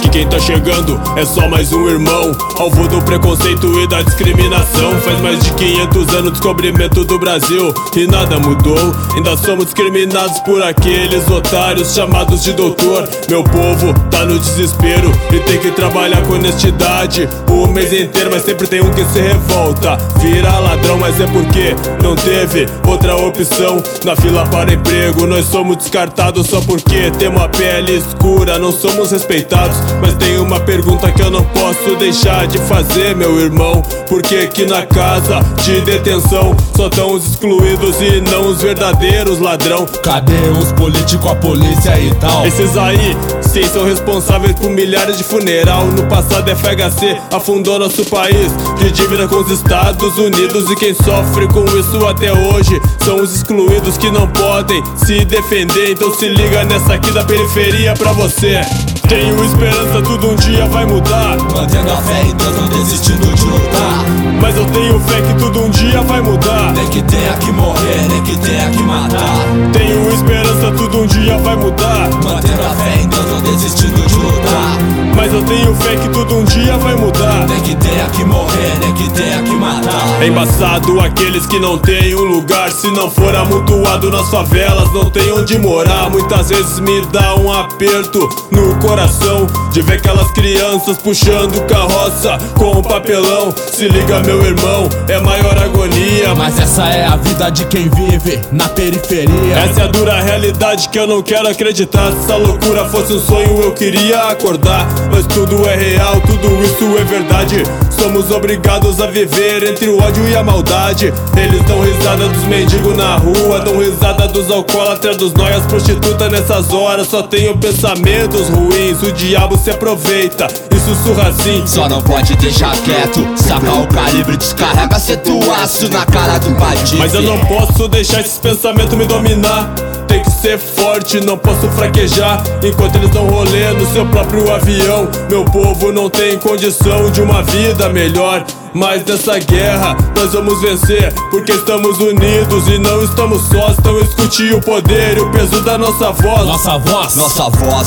que quem tá chegando é só mais um irmão, alvo do preconceito e da discriminação. Faz mais de 500 anos descobrimento do Brasil e nada mudou. Ainda somos discriminados por aqueles otários chamados de doutor. Meu povo tá no desespero e tem que trabalhar com honestidade o mês inteiro, mas sempre tem um que se revolta, vira ladrão, mas é porque não teve outra opção. Na fila para emprego nós somos descartados só porque temos a pele escura, não somos respeitados. Mas tem uma pergunta que eu não posso deixar de fazer, meu irmão: por que que na casa de detenção só tão os excluídos e não os verdadeiros ladrão? Cadê os políticos, a polícia e tal? Esses aí, sim, são responsáveis por milhares de funeral. No passado FHC afundou nosso país de dívida com os Estados Unidos, e quem sofre com isso até hoje são os excluídos que não podem se defender. Então se liga nessa aqui da periferia pra você. Tenho esperança, tudo um dia vai mudar, mantendo a fé em Deus, não desistindo de lutar. Mas eu tenho fé que tudo um dia vai mudar, nem que tenha que morrer, nem que tenha que matar. Tenho esperança, tudo um dia vai mudar, mantendo a fé em Deus, não desistindo de lutar. Mas eu tenho fé que tudo um dia vai mudar, nem que tenha que morrer, nem que tenha que matar. É embaçado aqueles que não têm um lugar, se não for amontoado nas favelas, não tem onde morar. Muitas vezes me dá um aperto no coração de ver aquelas crianças puxando carroça com um papelão. Se liga, meu irmão, é maior agonia, mas essa é a vida de quem vive na periferia. Essa é a dura realidade que eu não quero acreditar. Se essa loucura fosse um sonho eu queria acordar, mas tudo é real, tudo isso é verdade. Somos obrigados a viver entre o ódio e a maldade. Eles dão risada dos mendigos na rua, dão risada dos alcoólatras, dos noias prostitutas. Nessas horas só tenho pensamentos ruins, o diabo se aproveita e sussurra assim: só não pode deixar quieto, saca o calibre, descarrega aço na cara do bandido. Mas eu não posso deixar esses pensamentos me dominar. Tem que ser forte, não posso fraquejar enquanto eles dão rolê no seu próprio avião. Meu povo não tem condição de uma vida melhor, mas nessa guerra nós vamos vencer, porque estamos unidos e não estamos sós. Então escute o poder e o peso da nossa voz. Nossa voz, nossa voz.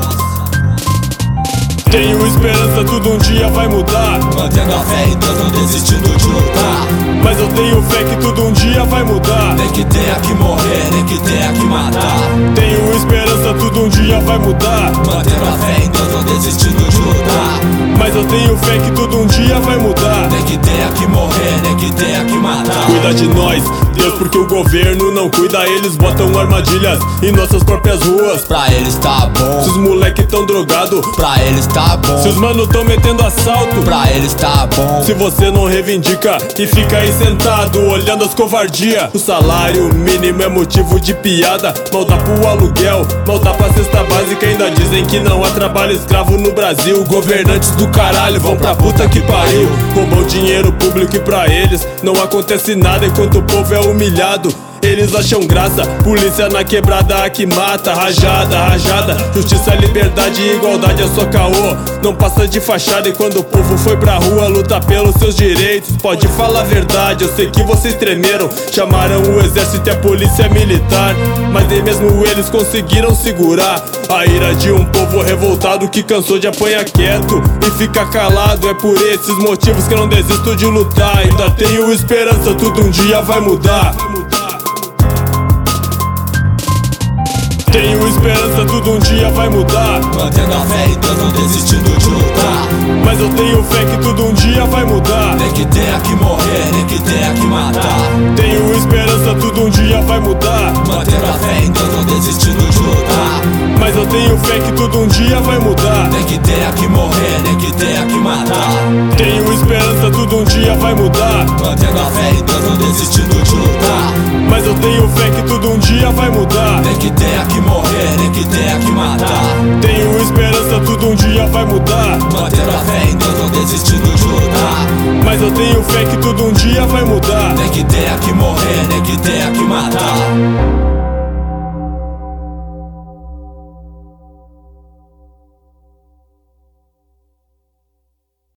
Tenho esperança, tudo um dia vai mudar, mantendo a fé em Deus, não desistindo de lutar. Mas eu tenho fé que tudo um dia vai mudar, nem que tenha que morrer, nem que tenha que matar. Tenho esperança, tudo um dia vai mudar, mantendo a fé em Deus, não desistindo de lutar. Mas eu tenho fé que tudo um dia vai mudar, nem que tenha que morrer, nem que tenha que matar. Cuida de nós, Deus, porque o governo não cuida. Eles botam armadilhas em nossas próprias ruas. Pra eles tá bom. Se os moleque tão drogado, pra eles tá bom. Se os mano tão metendo assalto, pra eles tá bom. Se você não reivindica e fica aí sentado olhando as covardia, o salário mínimo é motivo de piada. Mal dá pro aluguel, mal dá pra cesta básica. Ainda dizem que não há trabalho escravo no Brasil. Governantes do caralho vão pra puta que pariu, roubam dinheiro público e pra eles não acontece nada enquanto o povo é humilhado. Eles acham graça, polícia na quebrada a que mata. Rajada, rajada, justiça, liberdade e igualdade é só caô. Não passa de fachada, e quando o povo foi pra rua lutar pelos seus direitos, pode falar a verdade. Eu sei que vocês tremeram, chamaram o exército e a polícia militar, mas nem mesmo eles conseguiram segurar a ira de um povo revoltado que cansou de apanhar quieto e fica calado. É por esses motivos que eu não desisto de lutar. Ainda tenho esperança, tudo um dia vai mudar. Tenho esperança, tudo um dia vai mudar, mantendo a fé em Deus, não desistindo de lutar. Mas eu tenho fé que tudo um dia vai mudar, nem que tenha que morrer, nem que tenha que matar. Tenho esperança, tudo um dia vai mudar, mantendo a fé em Deus, não desistindo de lutar. Mas eu tenho fé que tudo um dia vai mudar, nem que tenha que morrer, nem que tenha que matar. Tenho esperança, tudo um dia vai mudar, mantendo a fé em Deus, não desistindo de lutar. Mas eu tenho fé que tudo um dia vai mudar, nem que tenha que morrer, nem que tenha que matar. Tenho esperança, tudo um dia vai mudar, mantendo a fé em Deus, não desistindo de lutar. Mas eu tenho fé que tudo um dia vai mudar, nem que tenha que morrer, nem que tenha que matar.